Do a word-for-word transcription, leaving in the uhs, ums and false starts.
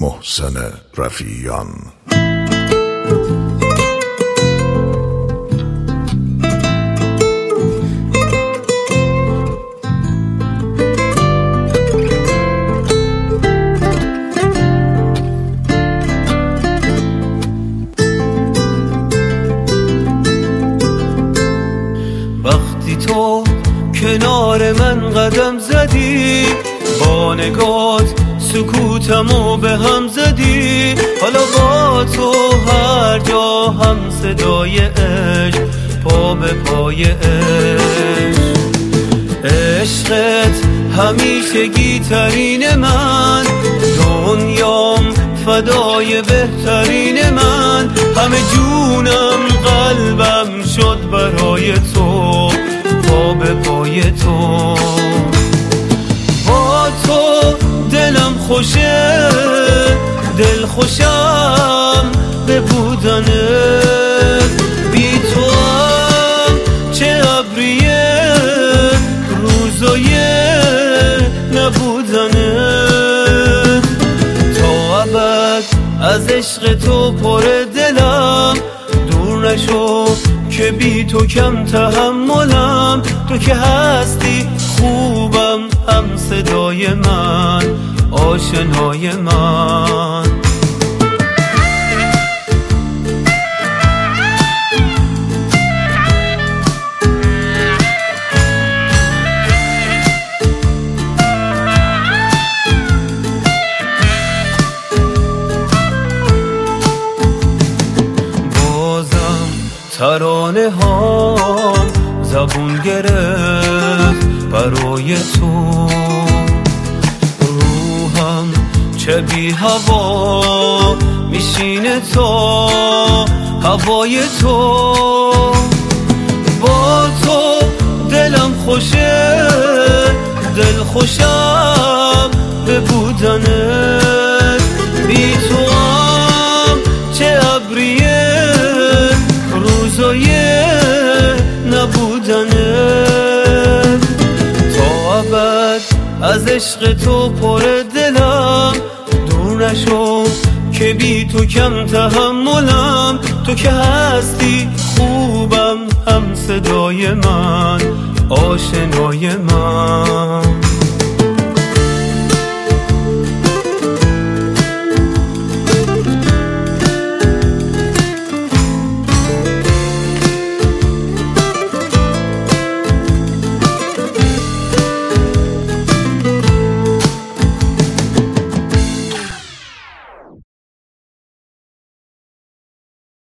محسن رفیعیان. وقتی تو کنار من قدم زدی، با نگات سکوتمو به هم زدی، حالا با تو هر جا هم صدای عشق، پا به پای عشق. عشقت همیشگی ترین من، دنیام فدای بهترین من، همه جونم قلبم شد برای تو، پا به پای تو. با تو دلم خوشه، دل خوشم به بودنت، بی تو هم چه ابریه روزای نبودنت. تا ابد از عشق تو پر دلم، دور نشو که بی تو کم تحملم. تو که هستی خوبم، هم صدای من، آشنای من. بازم ترانه ها زبون گرفت برای تو، روحم چه بی هوا میشینه تا هوای تو. با تو دلم خوشه، دل خوشم به بودنت، بی تو هم چه ابریه روزای نبودنت. تا ابد از عشق تو پر دلم، دور نشو که بی تو کم تحملم. تو که هستی خوبم، هم صدای من، آشنای من.